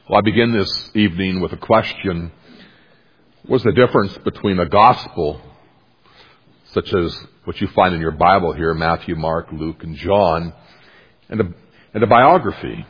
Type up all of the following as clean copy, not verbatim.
Well, I begin this evening with a question. What's the difference between a gospel, such as what you find in your Bible here, Matthew, Mark, Luke, and John, and a biography?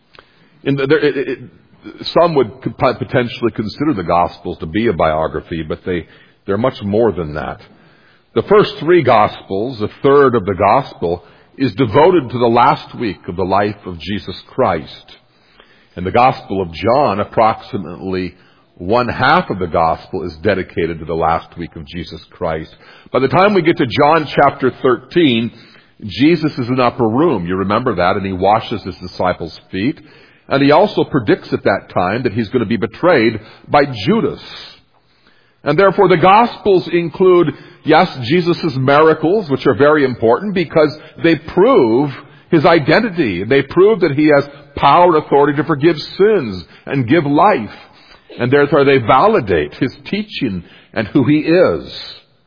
Some would potentially consider the Gospels to be a biography, but they're much more than that. The first three Gospels, a third of the Gospel, is devoted to the last week of the life of Jesus Christ. In the Gospel of John, approximately one half of the Gospel is dedicated to the last week of Jesus Christ. By the time we get to John chapter 13, Jesus is in the upper room. You remember that, and he washes his disciples' feet. And he also predicts at that time that he's going to be betrayed by Judas. And therefore the Gospels include, yes, Jesus' miracles, which are very important because they prove his identity. They prove that he has power and authority to forgive sins and give life. And therefore they validate his teaching and who he is.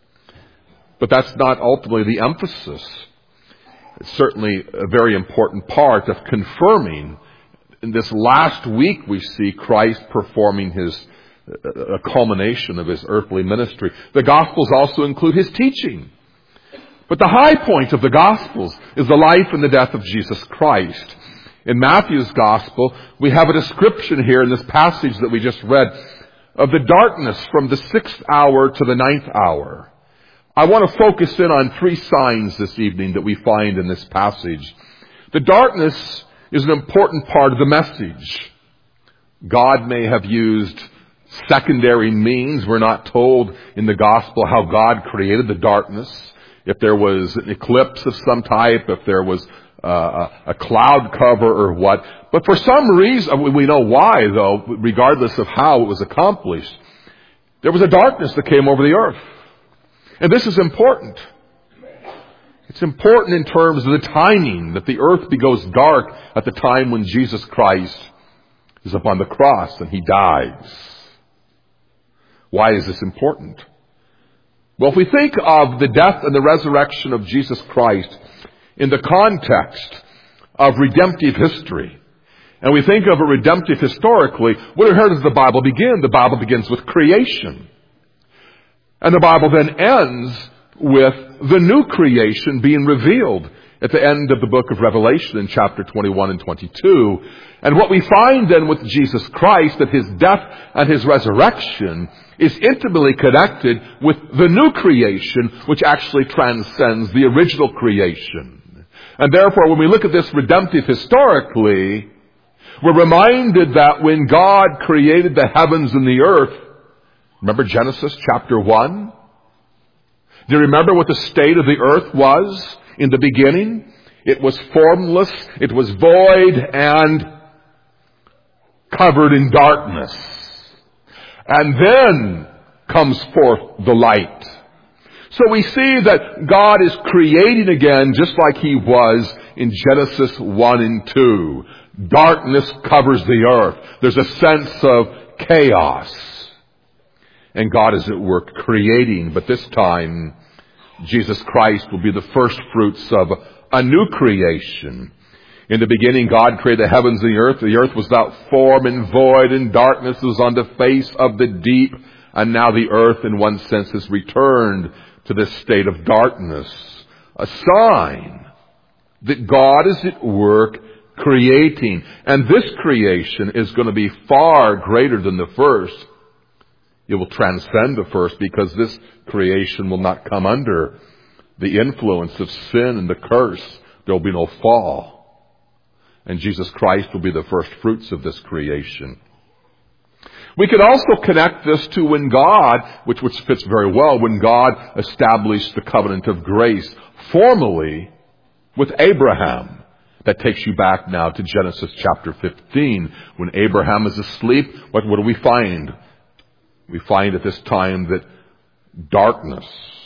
But that's not ultimately the emphasis. It's certainly a very important part of confirming. In this last week we see Christ performing a culmination of his earthly ministry. The Gospels also include his teaching. But the high point of the Gospels is the life and the death of Jesus Christ. In Matthew's Gospel, we have a description here in this passage that we just read of the darkness from the 6th hour to the 9th hour. I want to focus in on three signs this evening that we find in this passage. The darkness is an important part of the message. God may have used secondary means. We're not told in the Gospel how God created the darkness. If there was an eclipse of some type, if there was a cloud cover or what. But for some reason, we know why though, regardless of how it was accomplished, there was a darkness that came over the earth. And this is important. It's important in terms of the timing that the earth goes dark at the time when Jesus Christ is upon the cross and he dies. Why is this important? Well, if we think of the death and the resurrection of Jesus Christ in the context of redemptive history, and we think of it redemptive historically, where does the Bible begin? The Bible begins with creation. And the Bible then ends with the new creation being revealed at the end of the book of Revelation in chapter 21 and 22. And what we find then with Jesus Christ, that his death and his resurrection is intimately connected with the new creation, which actually transcends the original creation. And therefore, when we look at this redemptive historically, we're reminded that when God created the heavens and the earth, remember Genesis chapter 1? Do you remember what the state of the earth was in the beginning? It was formless, it was void, and covered in darkness. And then comes forth the light. So we see that God is creating again just like he was in Genesis 1 and 2. Darkness covers the earth. There's a sense of chaos. And God is at work creating, but this time Jesus Christ will be the first fruits of a new creation. In the beginning, God created the heavens and the earth. The earth was without form and void, and darkness was on the face of the deep. And now the earth, in one sense, has returned to this state of darkness. A sign that God is at work creating. And this creation is going to be far greater than the first. It will transcend the first because this creation will not come under the influence of sin and the curse. There will be no fall. And Jesus Christ will be the first fruits of this creation. We could also connect this to when God, which fits very well, when God established the covenant of grace formally with Abraham. That takes you back now to Genesis chapter 15. When Abraham is asleep, what do we find? We find at this time that darkness,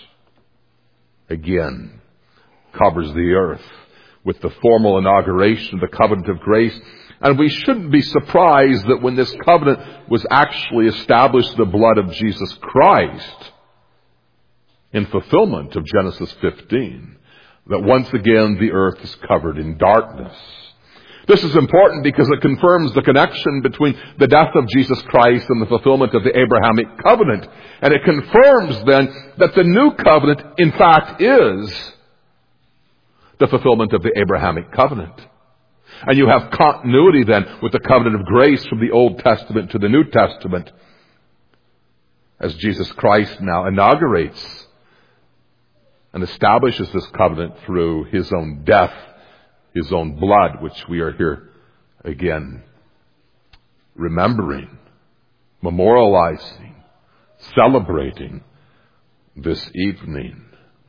again, covers the earth with the formal inauguration of the covenant of grace. And we shouldn't be surprised that when this covenant was actually established in the blood of Jesus Christ, in fulfillment of Genesis 15, that once again the earth is covered in darkness. This is important because it confirms the connection between the death of Jesus Christ and the fulfillment of the Abrahamic covenant. And it confirms then that the new covenant, in fact, is the fulfillment of the Abrahamic covenant. And you have continuity then with the covenant of grace from the Old Testament to the New Testament, as Jesus Christ now inaugurates and establishes this covenant through His own death, His own blood, which we are here again remembering, memorializing, celebrating this evening.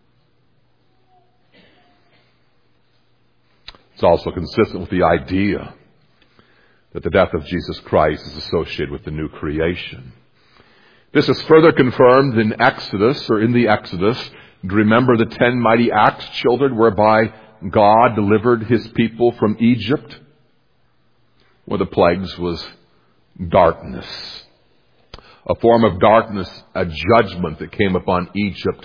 It's also consistent with the idea that the death of Jesus Christ is associated with the new creation. This is further confirmed in Exodus, or in the Exodus. Do you remember the 10 mighty acts, children, whereby God delivered His people from Egypt? One of the plagues was darkness. A form of darkness, a judgment that came upon Egypt,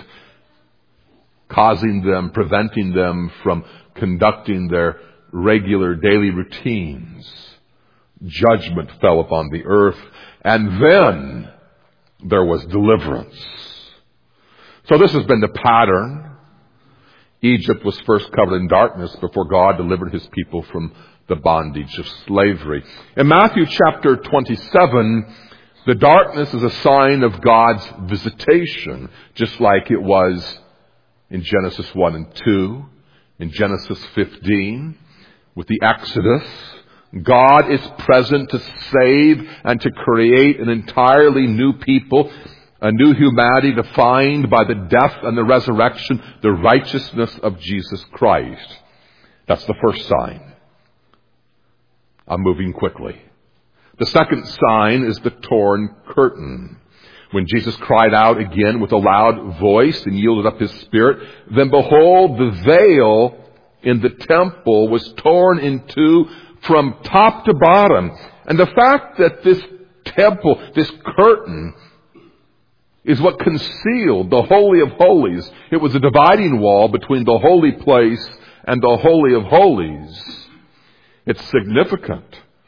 preventing them from conducting their regular daily routines. Judgment fell upon the earth, and then there was deliverance. So this has been the pattern. Egypt was first covered in darkness before God delivered His people from the bondage of slavery. In Matthew chapter 27, the darkness is a sign of God's visitation, just like it was in Genesis 1 and 2, in Genesis 15, with the Exodus. God is present to save and to create an entirely new people, a new humanity defined by the death and the resurrection, the righteousness of Jesus Christ. That's the first sign. I'm moving quickly. The second sign is the torn curtain. When Jesus cried out again with a loud voice and yielded up His Spirit, then behold, the veil in the temple was torn in two from top to bottom. And the fact that this temple, this curtain, is what concealed the Holy of Holies. It was a dividing wall between the holy place and the Holy of Holies. It's significant,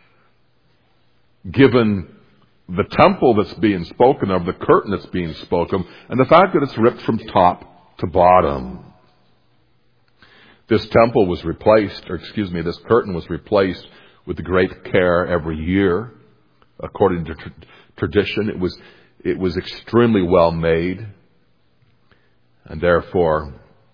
given the temple that's being spoken of, the curtain that's being spoken, and the fact that it's ripped from top to bottom. This temple was replaced, this curtain was replaced with great care every year. According to tradition, it was extremely well made. And therefore,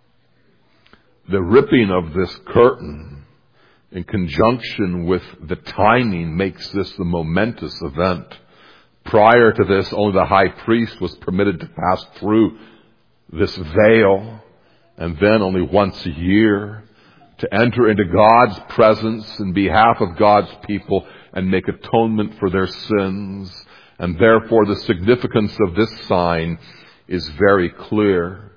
the ripping of this curtain in conjunction with the timing makes this a momentous event. Prior to this, only the high priest was permitted to pass through this veil, and then only once a year to enter into God's presence in behalf of God's people and make atonement for their sins. And therefore the significance of this sign is very clear.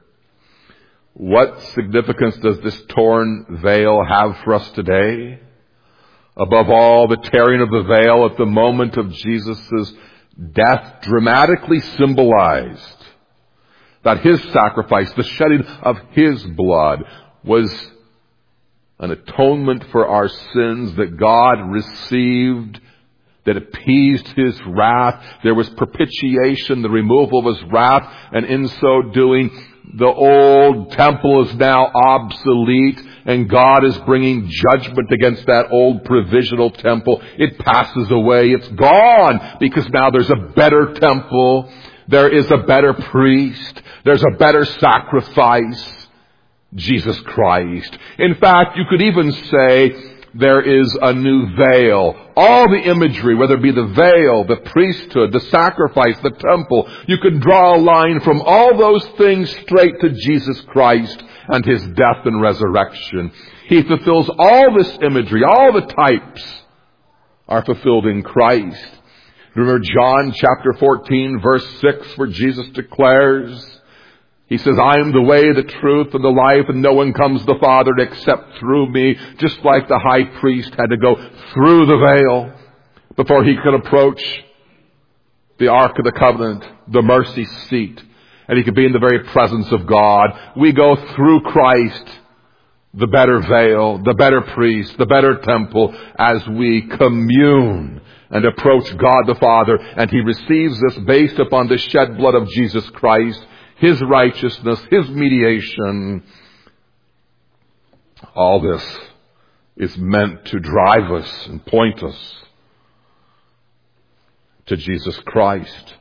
What significance does this torn veil have for us today? Above all, the tearing of the veil at the moment of Jesus' death dramatically symbolized that His sacrifice, the shedding of His blood, was an atonement for our sins that God received, that appeased His wrath. There was propitiation, the removal of His wrath, and in so doing, the old temple is now obsolete, and God is bringing judgment against that old provisional temple. It passes away. It's gone, because now there's a better temple. There is a better priest. There's a better sacrifice, Jesus Christ. In fact, you could even say there is a new veil. All the imagery, whether it be the veil, the priesthood, the sacrifice, the temple, you can draw a line from all those things straight to Jesus Christ and His death and resurrection. He fulfills all this imagery. All the types are fulfilled in Christ. Remember John chapter 14, verse 6, where Jesus declares, He says, I am the way, the truth, and the life, and no one comes to the Father except through me. Just like the high priest had to go through the veil before he could approach the Ark of the Covenant, the mercy seat, and he could be in the very presence of God. We go through Christ the better veil, the better priest, the better temple as we commune and approach God the Father. And He receives us based upon the shed blood of Jesus Christ, His righteousness, His mediation. All this is meant to drive us and point us to Jesus Christ.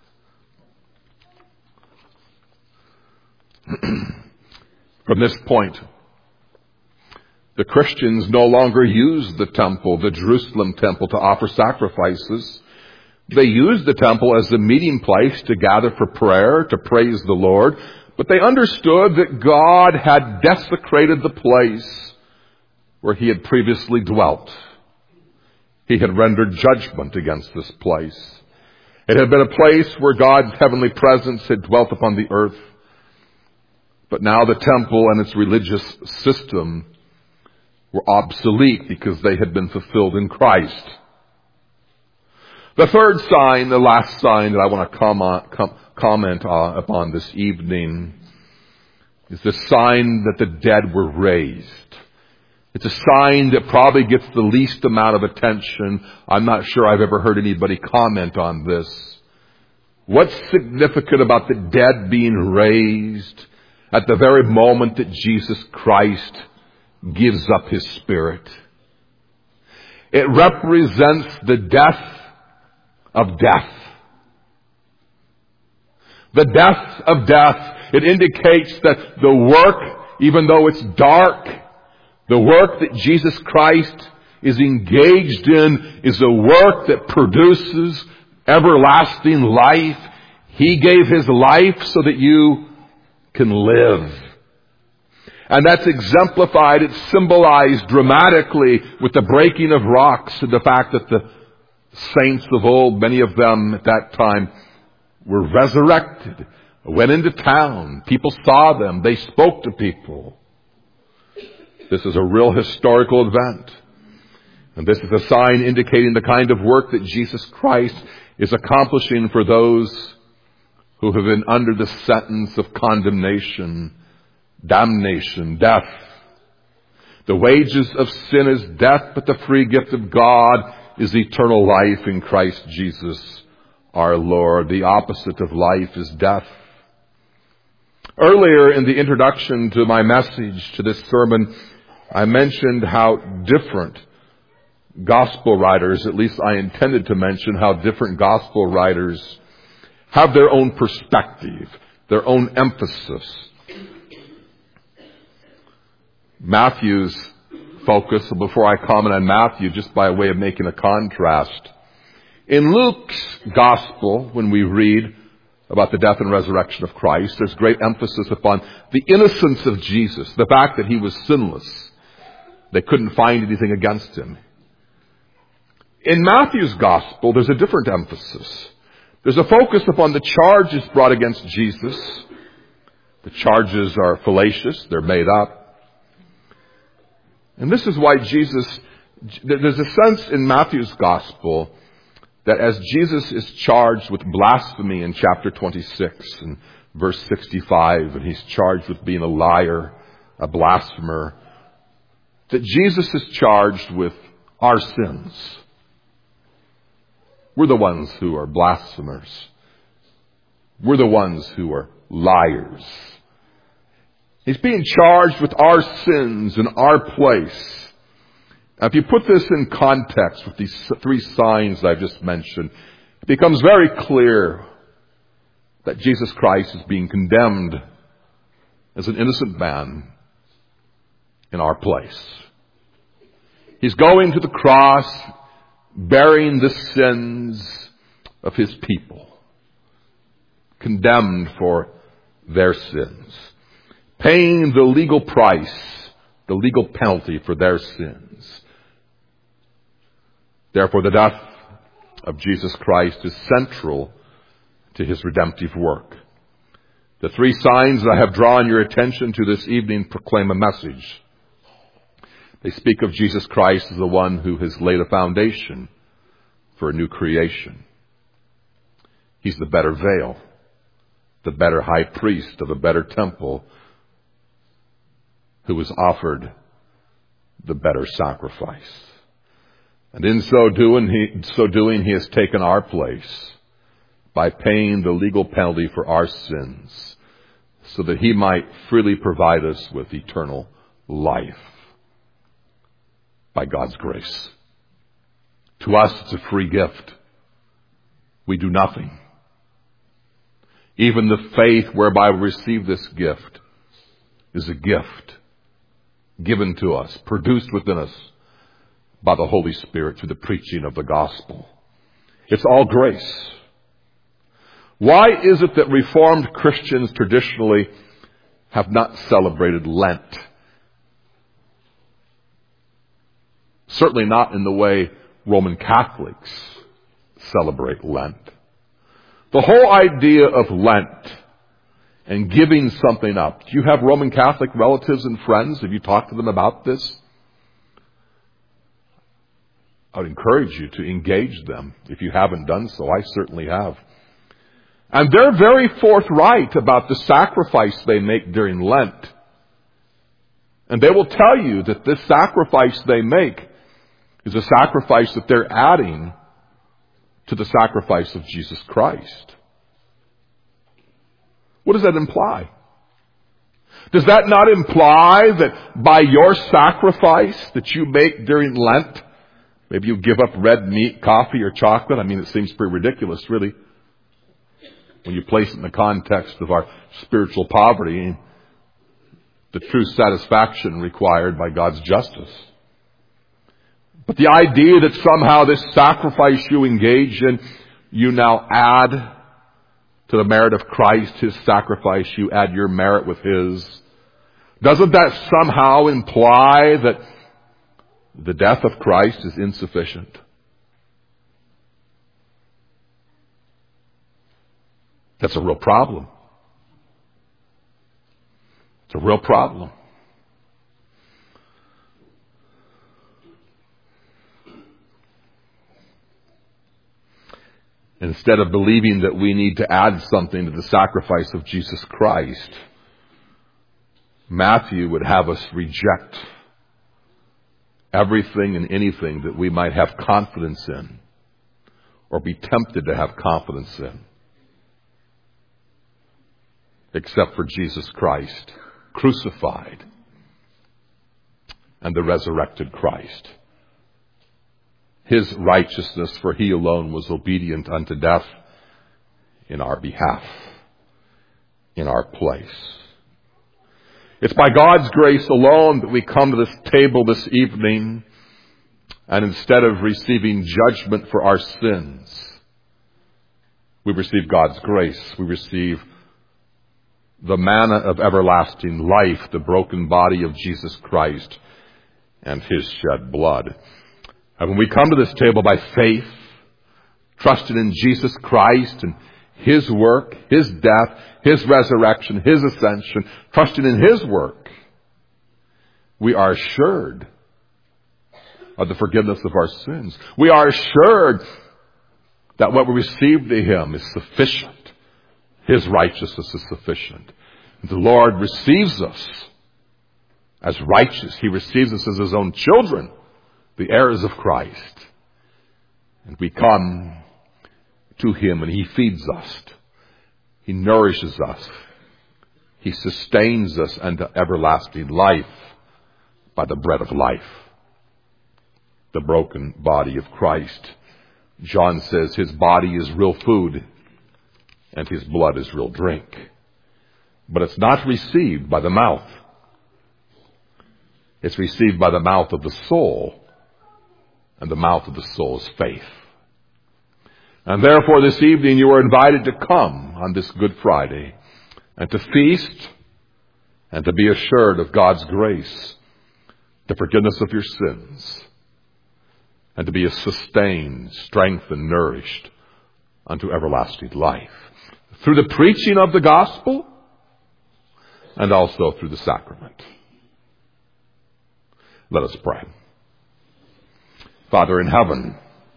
From this point, the Christians no longer use the temple, the Jerusalem temple, to offer sacrifices. They use the temple as a meeting place to gather for prayer, to praise the Lord. But they understood that God had desecrated the place where He had previously dwelt. He had rendered judgment against this place. It had been a place where God's heavenly presence had dwelt upon the earth. But now the temple and its religious system were obsolete because they had been fulfilled in Christ. The third sign, the last sign that I want to comment upon this evening, is the sign that the dead were raised. It's a sign that probably gets the least amount of attention. I'm not sure I've ever heard anybody comment on this. What's significant about the dead being raised at the very moment that Jesus Christ gives up His Spirit? It represents the death of death. The death of death. It indicates that the work, even though it's dark, the work that Jesus Christ is engaged in is a work that produces everlasting life. He gave His life so that you can live. And that's exemplified, it's symbolized dramatically with the breaking of rocks and the fact that the saints of old, many of them at that time, were resurrected, went into town. People saw them. They spoke to people. This is a real historical event. And this is a sign indicating the kind of work that Jesus Christ is accomplishing for those who have been under the sentence of condemnation, damnation, death. The wages of sin is death, but the free gift of God is eternal life in Christ Jesus our Lord. The opposite of life is death. Earlier in the introduction to my message, to this sermon, I mentioned how different gospel writers, at least I intended to mention how different gospel writers have their own perspective, their own emphasis. Matthew's focus, before I comment on Matthew, just by way of making a contrast. In Luke's gospel, when we read about the death and resurrection of Christ, there's great emphasis upon the innocence of Jesus, the fact that He was sinless. They couldn't find anything against Him. In Matthew's gospel, there's a different emphasis. There's a focus upon the charges brought against Jesus. The charges are fallacious, they're made up. And this is why there's a sense in Matthew's gospel that as Jesus is charged with blasphemy in chapter 26 and verse 65, and He's charged with being a liar, a blasphemer, that Jesus is charged with our sins. We're the ones who are blasphemers. We're the ones who are liars. He's being charged with our sins in our place. Now, if you put this in context with these three signs I've just mentioned, it becomes very clear that Jesus Christ is being condemned as an innocent man in our place. He's going to the cross, bearing the sins of His people, condemned for their sins, paying the legal price, the legal penalty for their sins. Therefore, the death of Jesus Christ is central to His redemptive work. The three signs that I have drawn your attention to this evening proclaim a message. They speak of Jesus Christ as the one who has laid a foundation for a new creation. He's the better veil, the better high priest of a better temple. who has offered the better sacrifice. And in so doing, he has taken our place by paying the legal penalty for our sins, so that he might freely provide us with eternal life by God's grace. To us, it's a free gift. We do nothing. Even the faith whereby we receive this gift is a gift given to us, produced within us by the Holy Spirit through the preaching of the gospel. It's all grace. Why is it that Reformed Christians traditionally have not celebrated Lent? Certainly not in the way Roman Catholics celebrate Lent. The whole idea of Lent and giving something up. Do you have Roman Catholic relatives and friends? Have you talked to them about this? I would encourage you to engage them. If you haven't done so, I certainly have. And they're very forthright about the sacrifice they make during Lent. And they will tell you that this sacrifice they make is a sacrifice that they're adding to the sacrifice of Jesus Christ. What does that imply? Does that not imply that by your sacrifice that you make during Lent, maybe you give up red meat, coffee, or chocolate? I mean, it seems pretty ridiculous, really, when you place it in the context of our spiritual poverty, the true satisfaction required by God's justice. But the idea that somehow this sacrifice you engage in, you now add to the merit of Christ, His sacrifice, you add your merit with His. Doesn't that somehow imply that the death of Christ is insufficient? That's a real problem. It's a real problem. Instead of believing that we need to add something to the sacrifice of Jesus Christ, Matthew would have us reject everything and anything that we might have confidence in or be tempted to have confidence in, except for Jesus Christ, crucified, and the resurrected Christ. His righteousness, for He alone was obedient unto death in our behalf, in our place. It's by God's grace alone that we come to this table this evening, and instead of receiving judgment for our sins, we receive God's grace. We receive the manna of everlasting life, the broken body of Jesus Christ and His shed blood. And when we come to this table by faith, trusting in Jesus Christ and His work, His death, His resurrection, His ascension, trusting in His work, we are assured of the forgiveness of our sins. We are assured that what we receive to Him is sufficient. His righteousness is sufficient. The Lord receives us as righteous. He receives us as His own children, the heirs of Christ. And we come to Him and He feeds us. He nourishes us. He sustains us unto everlasting life by the bread of life, the broken body of Christ. John says His body is real food and His blood is real drink. But it's not received by the mouth. It's received by the mouth of the soul. And the mouth of the soul is faith. And therefore this evening you are invited to come on this Good Friday and to feast and to be assured of God's grace, the forgiveness of your sins, and to be sustained, strengthened, nourished unto everlasting life through the preaching of the gospel and also through the sacrament. Let us pray. Father in heaven,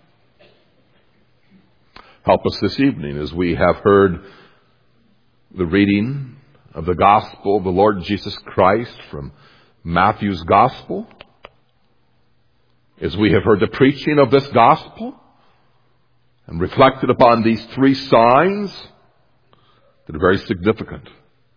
help us this evening as we have heard the reading of the gospel of the Lord Jesus Christ from Matthew's gospel, as we have heard the preaching of this gospel and reflected upon these three signs that are very significant,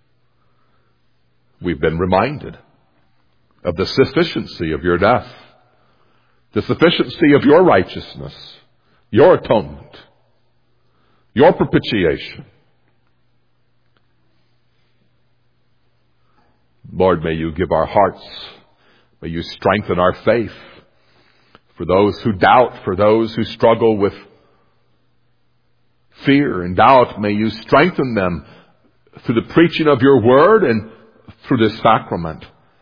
we've been reminded of the sufficiency of your death, the sufficiency of your righteousness, your atonement, your propitiation. Lord, may you give our hearts, may you strengthen our faith for those who doubt, for those who struggle with fear and doubt. May you strengthen them through the preaching of your word and through this sacrament.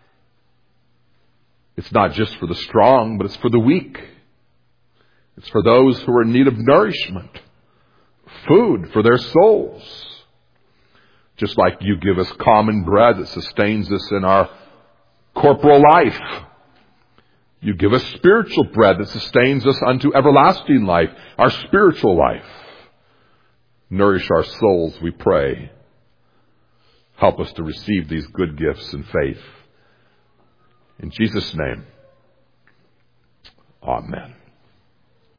It's not just for the strong, but it's for the weak. It's for those who are in need of nourishment, food for their souls. Just like you give us common bread that sustains us in our corporal life, you give us spiritual bread that sustains us unto everlasting life, our spiritual life. Nourish our souls, we pray. Help us to receive these good gifts in faith. In Jesus' name, amen.